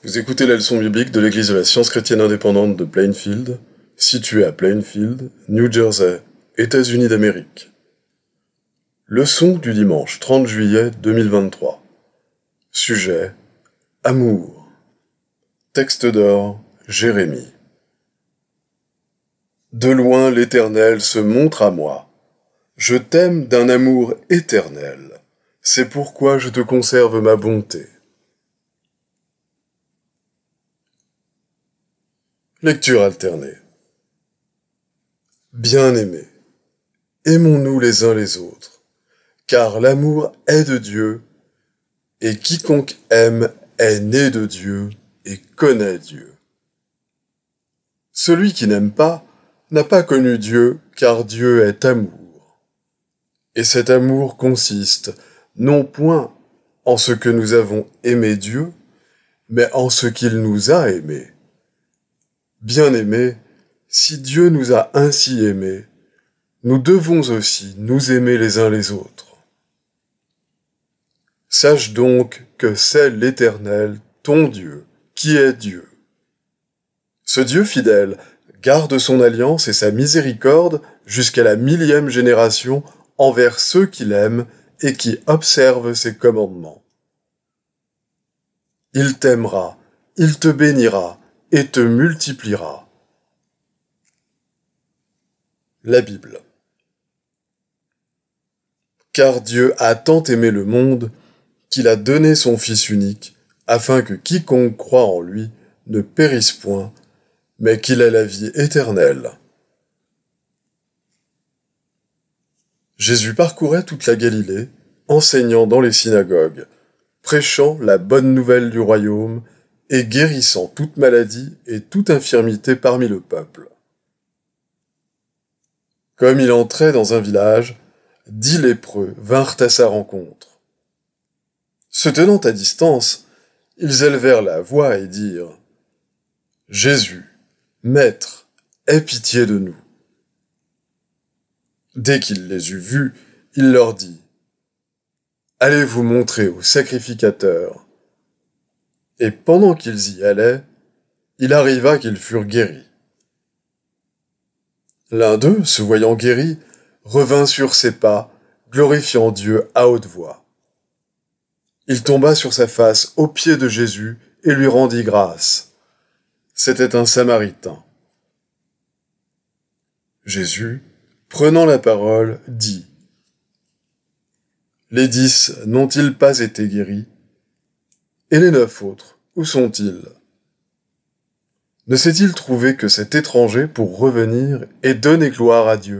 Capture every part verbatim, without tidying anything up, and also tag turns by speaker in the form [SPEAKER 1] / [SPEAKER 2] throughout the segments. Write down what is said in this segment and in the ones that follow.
[SPEAKER 1] Vous écoutez la leçon biblique de l'Église de la Science chrétienne indépendante de Plainfield, située à Plainfield, New Jersey, États-Unis d'Amérique. Leçon du dimanche trente juillet deux mille vingt-trois. Sujet: Amour. Texte d'or, Jérémie. De loin l'Éternel se montre à moi. Je t'aime d'un amour éternel. C'est pourquoi je te conserve ma bonté. Lecture alternée. Bien-aimés, aimons-nous les uns les autres, car l'amour est de Dieu, et quiconque aime est né de Dieu et connaît Dieu. Celui qui n'aime pas n'a pas connu Dieu, car Dieu est amour. Et cet amour consiste non point en ce que nous avons aimé Dieu, mais en ce qu'il nous a aimés. Bien-aimés, si Dieu nous a ainsi aimés, nous devons aussi nous aimer les uns les autres. Sache donc que c'est l'Éternel, ton Dieu, qui est Dieu. Ce Dieu fidèle garde son alliance et sa miséricorde jusqu'à la millième génération envers ceux qui l'aiment et qui observent ses commandements. Il t'aimera, il te bénira et te multipliera. La Bible. Car Dieu a tant aimé le monde qu'il a donné son Fils unique, afin que quiconque croit en lui ne périsse point, mais qu'il ait la vie éternelle. Jésus parcourait toute la Galilée, enseignant dans les synagogues, prêchant la bonne nouvelle du royaume et guérissant toute maladie et toute infirmité parmi le peuple. Comme il entrait dans un village, dix lépreux vinrent à sa rencontre. Se tenant à distance, ils élevèrent la voix et dirent: « Jésus, Maître, aie pitié de nous. » Dès qu'il les eut vus, il leur dit: « Allez vous montrer au sacrificateur. » Et pendant qu'ils y allaient, il arriva qu'ils furent guéris. L'un d'eux, se voyant guéri, revint sur ses pas, glorifiant Dieu à haute voix. Il tomba sur sa face aux pieds de Jésus et lui rendit grâce. C'était un Samaritain. Jésus, prenant la parole, dit: « Les dix n'ont-ils pas été guéris? Et les neuf autres, où sont-ils? Ne s'est-il trouvé que cet étranger pour revenir et donner gloire à Dieu? »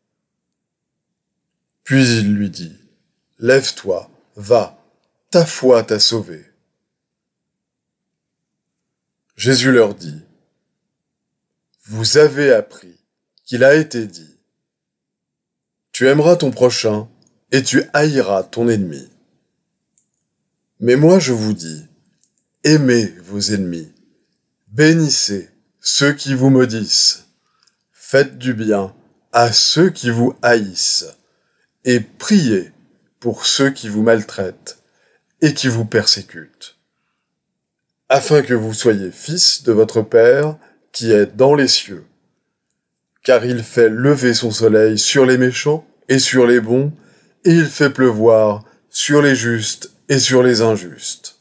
[SPEAKER 1] Puis il lui dit: « Lève-toi, va, ta foi t'a sauvé. » Jésus leur dit: « Vous avez appris qu'il a été dit: Tu aimeras ton prochain et tu haïras ton ennemi. Mais moi je vous dis, aimez vos ennemis, bénissez ceux qui vous maudissent, faites du bien à ceux qui vous haïssent, et priez pour ceux qui vous maltraitent et qui vous persécutent, afin que vous soyez fils de votre Père qui est dans les cieux. Car il fait lever son soleil sur les méchants et sur les bons, et il fait pleuvoir sur les justes et sur les injustes.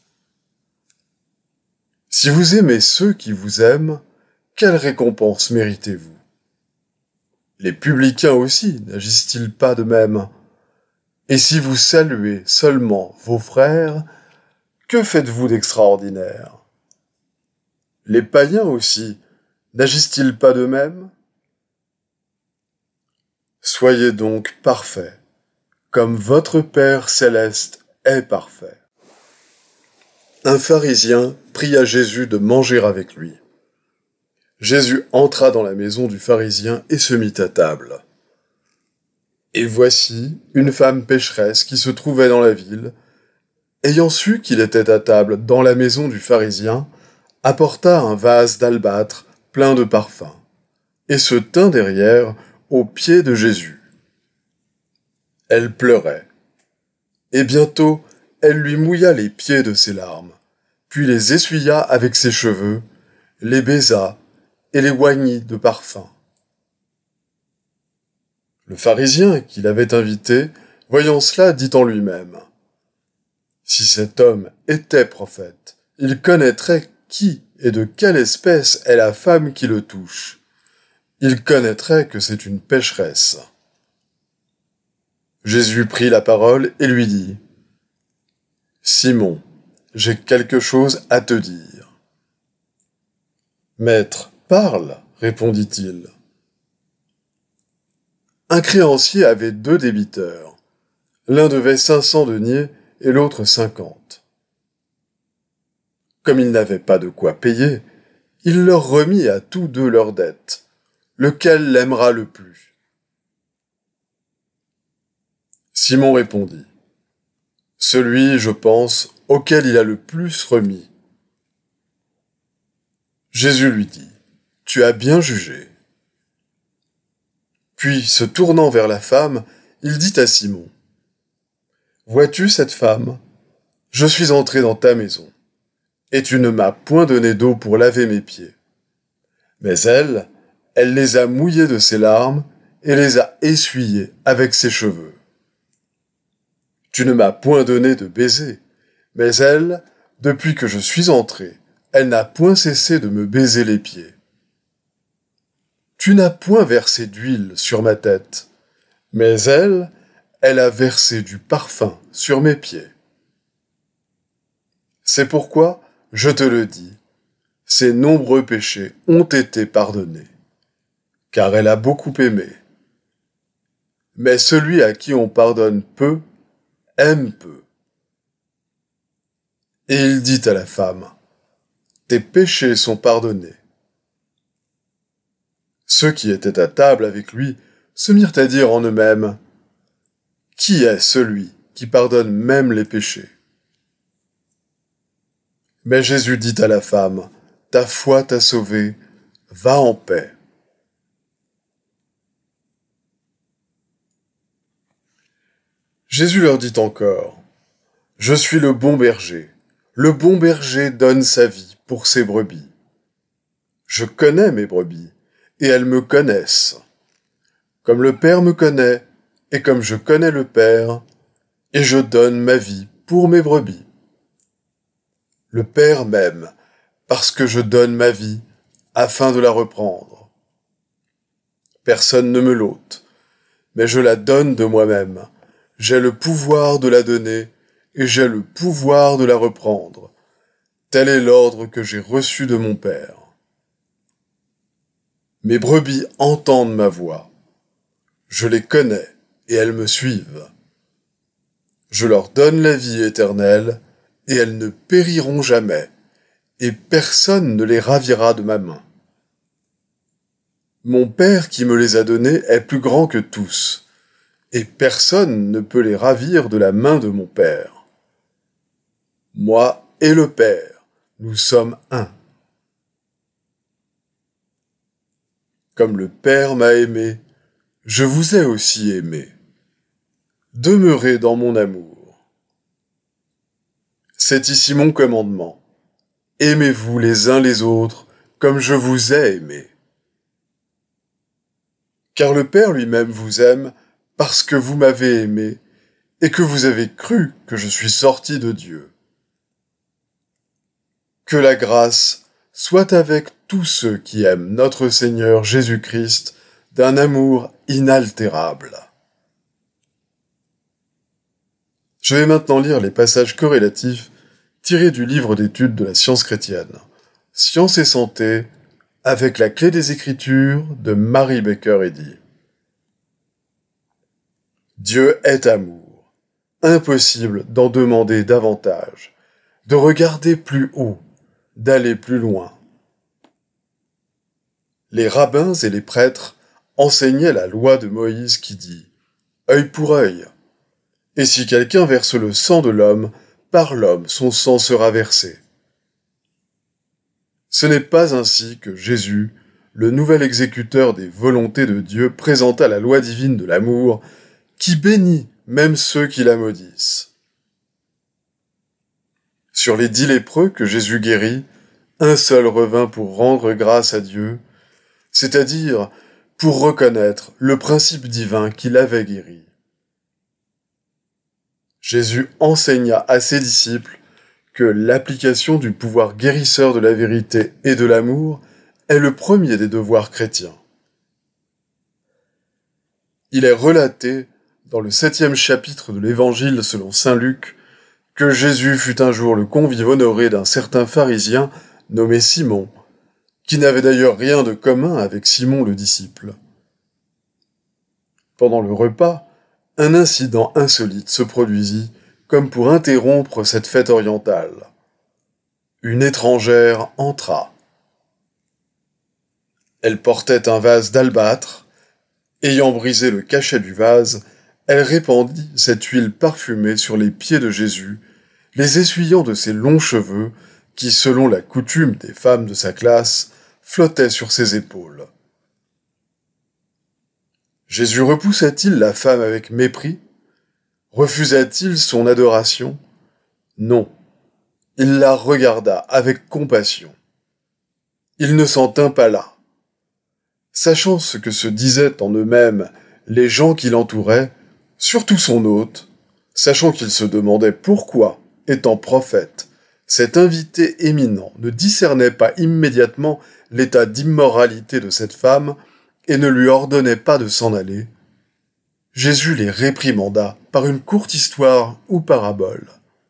[SPEAKER 1] Si vous aimez ceux qui vous aiment, quelle récompense méritez-vous? Les publicains aussi n'agissent-ils pas de même? Et si vous saluez seulement vos frères, que faites-vous d'extraordinaire? Les païens aussi n'agissent-ils pas de même? Soyez donc parfaits, comme votre Père céleste est parfait. Un pharisien pria Jésus de manger avec lui. Jésus entra dans la maison du pharisien et se mit à table. Et voici une femme pécheresse qui se trouvait dans la ville, ayant su qu'il était à table dans la maison du pharisien, apporta un vase d'albâtre plein de parfums, et se tint derrière aux pieds de Jésus. Elle pleurait, et bientôt elle lui mouilla les pieds de ses larmes, puis les essuya avec ses cheveux, les baisa et les oignit de parfum. Le pharisien qui l'avait invité, voyant cela, dit en lui-même : « Si cet homme était prophète, il connaîtrait qui et de quelle espèce est la femme qui le touche. Il connaîtrait que c'est une pécheresse. » Jésus prit la parole et lui dit : « Simon, j'ai quelque chose à te dire. »« Maître, parle, répondit-il. » Un créancier avait deux débiteurs. L'un devait cinq cents deniers et l'autre cinquante. Comme ils n'avaient pas de quoi payer, il leur remit à tous deux leurs dettes. Lequel l'aimera le plus ? Simon répondit : « Celui, je pense, auquel il a le plus remis. » Jésus lui dit : « Tu as bien jugé. » Puis, se tournant vers la femme, il dit à Simon : « Vois-tu cette femme ? Je suis entré dans ta maison, et tu ne m'as point donné d'eau pour laver mes pieds. Mais elle, elle les a mouillés de ses larmes et les a essuyés avec ses cheveux. Tu ne m'as point donné de baiser, mais elle, depuis que je suis entré, elle n'a point cessé de me baiser les pieds. Tu n'as point versé d'huile sur ma tête, mais elle, elle a versé du parfum sur mes pieds. C'est pourquoi, je te le dis, ses nombreux péchés ont été pardonnés, car elle a beaucoup aimé. Mais celui à qui on pardonne peu, aime peu. Et il dit à la femme : Tes péchés sont pardonnés. Ceux qui étaient à table avec lui se mirent à dire en eux-mêmes : Qui est celui qui pardonne même les péchés ? Mais Jésus dit à la femme : Ta foi t'a sauvée, va en paix. Jésus leur dit encore : Je suis le bon berger. Le bon berger donne sa vie pour ses brebis. Je connais mes brebis, et elles me connaissent. Comme le Père me connaît, et comme je connais le Père, et je donne ma vie pour mes brebis. Le Père m'aime, parce que je donne ma vie, afin de la reprendre. Personne ne me l'ôte, mais je la donne de moi-même. J'ai le pouvoir de la donner, et j'ai le pouvoir de la reprendre. Tel est l'ordre que j'ai reçu de mon Père. Mes brebis entendent ma voix. Je les connais, et elles me suivent. Je leur donne la vie éternelle, et elles ne périront jamais, et personne ne les ravira de ma main. Mon Père qui me les a donnés est plus grand que tous, et personne ne peut les ravir de la main de mon Père. Moi et le Père, nous sommes un. Comme le Père m'a aimé, je vous ai aussi aimé. Demeurez dans mon amour. C'est ici mon commandement. Aimez-vous les uns les autres comme je vous ai aimé. Car le Père lui-même vous aime parce que vous m'avez aimé et que vous avez cru que je suis sorti de Dieu. Que la grâce soit avec tous ceux qui aiment notre Seigneur Jésus-Christ d'un amour inaltérable. Je vais maintenant lire les passages corrélatifs tirés du livre d'études de la science chrétienne, Science et santé, avec la clé des Écritures de Mary Baker Eddy. Dieu est amour. Impossible d'en demander davantage, de regarder plus haut, d'aller plus loin. Les rabbins et les prêtres enseignaient la loi de Moïse qui dit « œil pour œil ». Et si quelqu'un verse le sang de l'homme, par l'homme son sang sera versé. Ce n'est pas ainsi que Jésus, le nouvel exécuteur des volontés de Dieu, présenta la loi divine de l'amour, qui bénit même ceux qui la maudissent. Sur les dix lépreux que Jésus guérit, un seul revint pour rendre grâce à Dieu, c'est-à-dire pour reconnaître le principe divin qui l'avait guéri. Jésus enseigna à ses disciples que l'application du pouvoir guérisseur de la vérité et de l'amour est le premier des devoirs chrétiens. Il est relaté dans le septième chapitre de l'Évangile selon saint Luc que Jésus fut un jour le convive honoré d'un certain pharisien nommé Simon, qui n'avait d'ailleurs rien de commun avec Simon le disciple. Pendant le repas, un incident insolite se produisit comme pour interrompre cette fête orientale. Une étrangère entra. Elle portait un vase d'albâtre. Ayant brisé le cachet du vase, elle répandit cette huile parfumée sur les pieds de Jésus, les essuyant de ses longs cheveux qui, selon la coutume des femmes de sa classe, flottaient sur ses épaules. Jésus repoussait-il la femme avec mépris? Refusait-il son adoration? Non. Il la regarda avec compassion. Il ne s'en tint pas là. Sachant ce que se disaient en eux-mêmes les gens qui l'entouraient, surtout son hôte, sachant qu'il se demandait pourquoi, étant prophète, cet invité éminent ne discernait pas immédiatement l'état d'immoralité de cette femme et ne lui ordonnait pas de s'en aller, Jésus les réprimanda par une courte histoire ou parabole.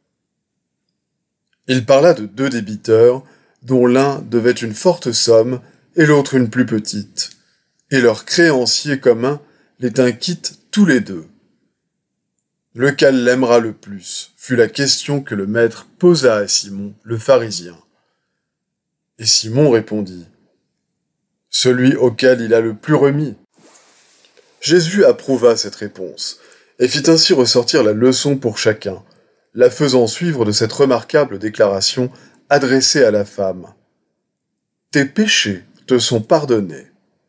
[SPEAKER 1] Il parla de deux débiteurs, dont l'un devait une forte somme et l'autre une plus petite, et leur créancier commun les tint quittes tous les deux. Lequel l'aimera le plus fut la question que le maître posa à Simon, le pharisien. Et Simon répondit, « Celui auquel il a le plus remis. » Jésus approuva cette réponse, et fit ainsi ressortir la leçon pour chacun, la faisant suivre de cette remarquable déclaration adressée à la femme. « Tes péchés te sont pardonnés. »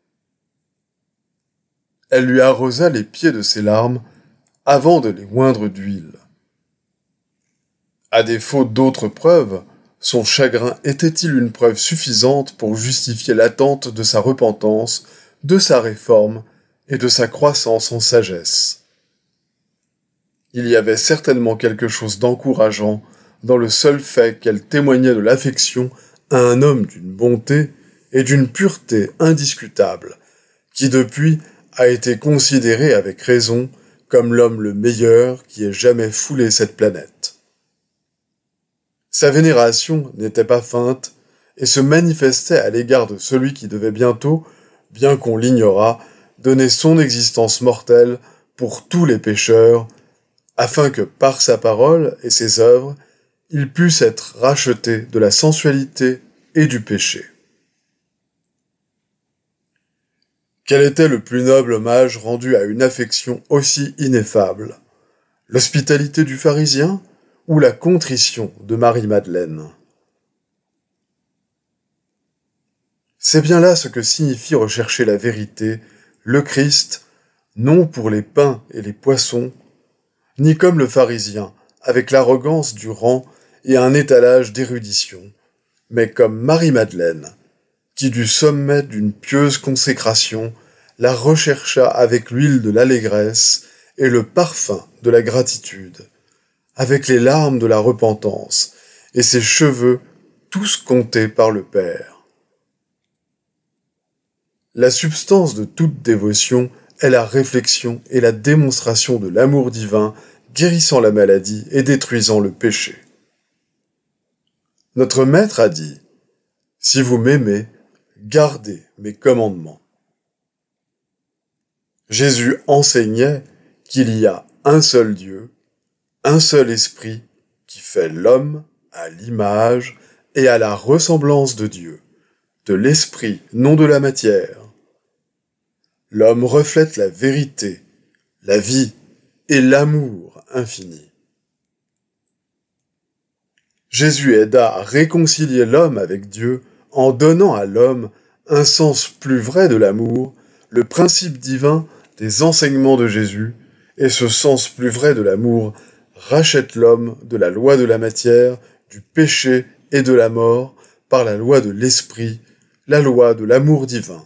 [SPEAKER 1] Elle lui arrosa les pieds de ses larmes avant de les oindre d'huile. À défaut d'autres preuves, son chagrin était-il une preuve suffisante pour justifier l'attente de sa repentance, de sa réforme et de sa croissance en sagesse? Il y avait certainement quelque chose d'encourageant dans le seul fait qu'elle témoignait de l'affection à un homme d'une bonté et d'une pureté indiscutable, qui depuis a été considéré avec raison comme l'homme le meilleur qui ait jamais foulé cette planète. Sa vénération n'était pas feinte et se manifestait à l'égard de celui qui devait bientôt, bien qu'on l'ignorât, donner son existence mortelle pour tous les pécheurs, afin que par sa parole et ses œuvres, il puisse être racheté de la sensualité et du péché. Quel était le plus noble hommage rendu à une affection aussi ineffable? L'hospitalité du pharisien ou la contrition de Marie-Madeleine? C'est bien là ce que signifie rechercher la vérité, le Christ, non pour les pains et les poissons, ni comme le pharisien, avec l'arrogance du rang et un étalage d'érudition, mais comme Marie-Madeleine, qui du sommet d'une pieuse consécration la rechercha avec l'huile de l'allégresse et le parfum de la gratitude, avec les larmes de la repentance et ses cheveux tous comptés par le Père. La substance de toute dévotion est la réflexion et la démonstration de l'amour divin guérissant la maladie et détruisant le péché. Notre Maître a dit « Si vous m'aimez, gardez mes commandements. » Jésus enseignait qu'il y a un seul Dieu, un seul Esprit qui fait l'homme à l'image et à la ressemblance de Dieu, de l'Esprit, non de la matière. L'homme reflète la vérité, la vie et l'amour infini. Jésus aida à réconcilier l'homme avec Dieu en donnant à l'homme un sens plus vrai de l'amour, le principe divin des enseignements de Jésus, et ce sens plus vrai de l'amour rachète l'homme de la loi de la matière, du péché et de la mort par la loi de l'esprit, la loi de l'amour divin.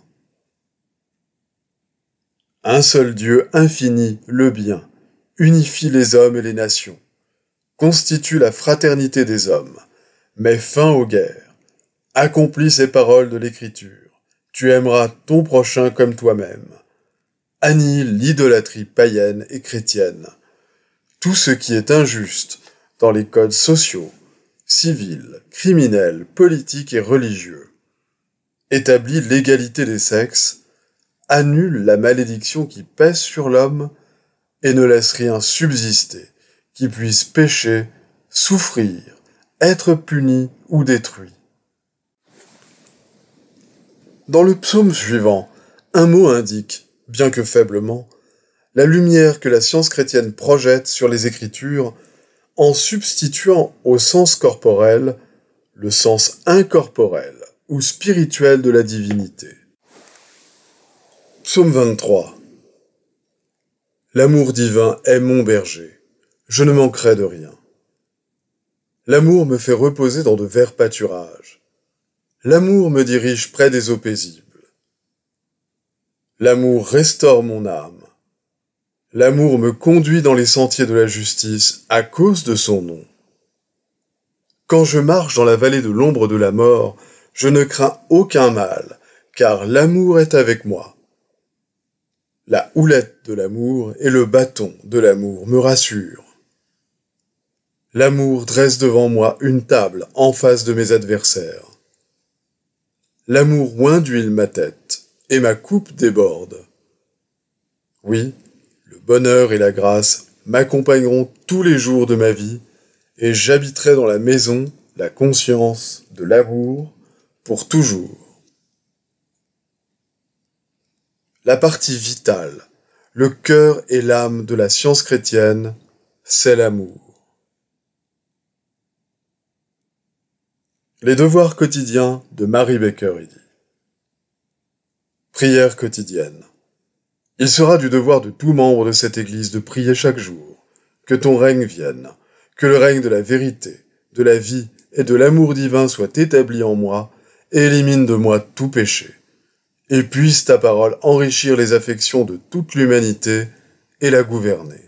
[SPEAKER 1] Un seul Dieu infini, le bien, unifie les hommes et les nations, constitue la fraternité des hommes, met fin aux guerres, accomplit ces paroles de l'Écriture, tu aimeras ton prochain comme toi-même, annihile l'idolâtrie païenne et chrétienne, tout ce qui est injuste dans les codes sociaux, civils, criminels, politiques et religieux, établit l'égalité des sexes, annule la malédiction qui pèse sur l'homme et ne laisse rien subsister qui puisse pécher, souffrir, être puni ou détruit. Dans le psaume suivant, un mot indique, bien que faiblement, la lumière que la science chrétienne projette sur les Écritures en substituant au sens corporel le sens incorporel ou spirituel de la divinité. Psaume vingt-trois. L'amour divin est mon berger, je ne manquerai de rien. L'amour me fait reposer dans de verts pâturages. L'amour me dirige près des eaux paisibles. L'amour restaure mon âme. L'amour me conduit dans les sentiers de la justice à cause de son nom. Quand je marche dans la vallée de l'ombre de la mort, je ne crains aucun mal, car l'amour est avec moi. La houlette de l'amour et le bâton de l'amour me rassurent. L'amour dresse devant moi une table en face de mes adversaires. L'amour oint d'huile ma tête, et ma coupe déborde. Oui, le bonheur et la grâce m'accompagneront tous les jours de ma vie, et j'habiterai dans la maison, la conscience de l'amour, pour toujours. La partie vitale, le cœur et l'âme de la science chrétienne, c'est l'amour. Les devoirs quotidiens de Mary Baker Eddy. Prière quotidienne. Il sera du devoir de tout membre de cette Église de prier chaque jour, que ton règne vienne, que le règne de la vérité, de la vie et de l'amour divin soit établi en moi et élimine de moi tout péché. Et puisse ta parole enrichir les affections de toute l'humanité et la gouverner.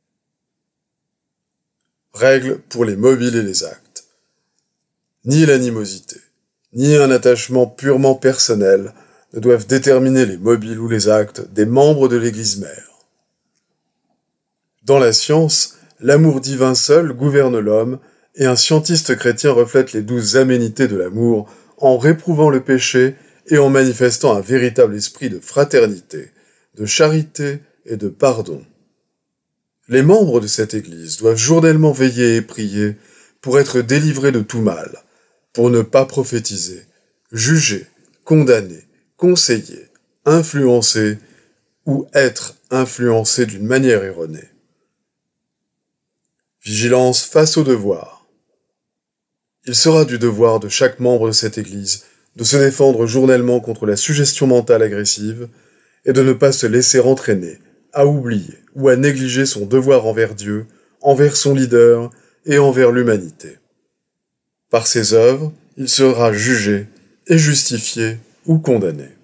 [SPEAKER 1] Règle pour les mobiles et les actes. Ni l'animosité, ni un attachement purement personnel ne doivent déterminer les mobiles ou les actes des membres de l'Église mère. Dans la science, l'amour divin seul gouverne l'homme et un scientiste chrétien reflète les douze aménités de l'amour en réprouvant le péché et en manifestant un véritable esprit de fraternité, de charité et de pardon. Les membres de cette Église doivent journellement veiller et prier pour être délivrés de tout mal, pour ne pas prophétiser, juger, condamner, conseiller, influencer ou être influencé d'une manière erronée. Vigilance face au devoir. Il sera du devoir de chaque membre de cette Église de se défendre journellement contre la suggestion mentale agressive et de ne pas se laisser entraîner à oublier ou à négliger son devoir envers Dieu, envers son leader et envers l'humanité. Par ses œuvres, il sera jugé et justifié ou condamné.